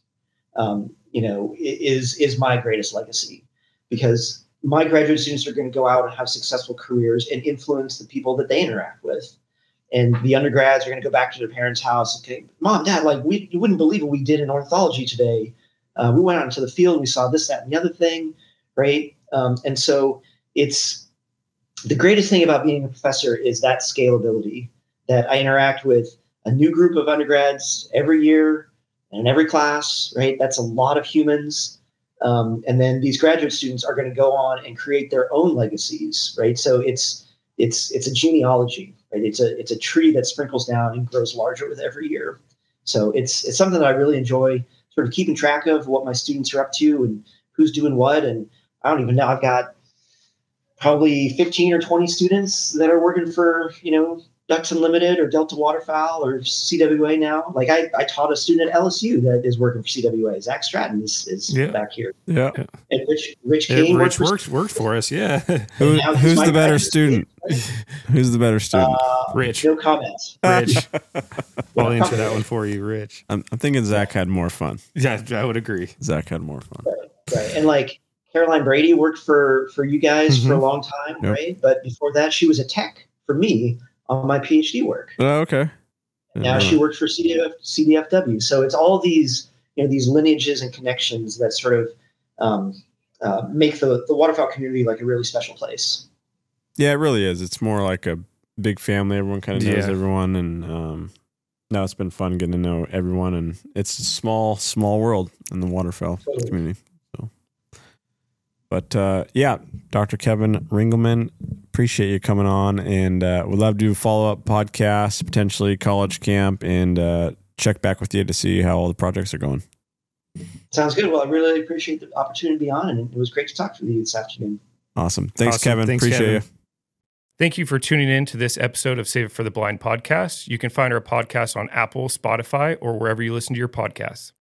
Is my greatest legacy, because my graduate students are going to go out and have successful careers and influence the people that they interact with. And the undergrads are going to go back to their parents' house. Okay, Mom, Dad, you wouldn't believe what we did in ornithology today. We went out into the field, we saw this, that, and the other thing, right? And so it's the greatest thing about being a professor is that scalability, that I interact with a new group of undergrads every year and in every class, right? That's a lot of humans. And then these graduate students are going to go on and create their own legacies, right? So it's a genealogy, right? It's a tree that sprinkles down and grows larger with every year. So it's something that I really enjoy, sort of keeping track of what my students are up to and who's doing what. And I don't even know, I've got probably 15 or 20 students that are working for, Ducks Unlimited or Delta Waterfowl or CWA now. I taught a student at LSU that is working for CWA. Zach Stratton is back here. Yeah. And Rich King worked for us. Yeah. Who's the better student? Who's the better student? Rich. No comments. Rich. I'll answer that one for you, Rich. I'm thinking Zach had more fun. Yeah, I would agree. Zach had more fun. Right. And Caroline Brady worked for you guys for a long time, right? But before that, she was a tech for me on my PhD work. Oh, okay. Now she works for CDFW. So it's all these, these lineages and connections that sort of make the waterfowl community like a really special place. Yeah, it really is. It's more like a big family. Everyone kind of knows everyone, and now it's been fun getting to know everyone. And it's a small world in the waterfowl community. So, but yeah, Dr. Kevin Ringelman, appreciate you coming on, and we'd love to do a follow-up podcast, potentially college camp, and check back with you to see how all the projects are going. Sounds good. Well, I really appreciate the opportunity to be on, and it was great to talk to you this afternoon. Awesome. Thanks, Kevin. Appreciate you. Thank you for tuning in to this episode of Save It for the Blind podcast. You can find our podcast on Apple, Spotify, or wherever you listen to your podcasts.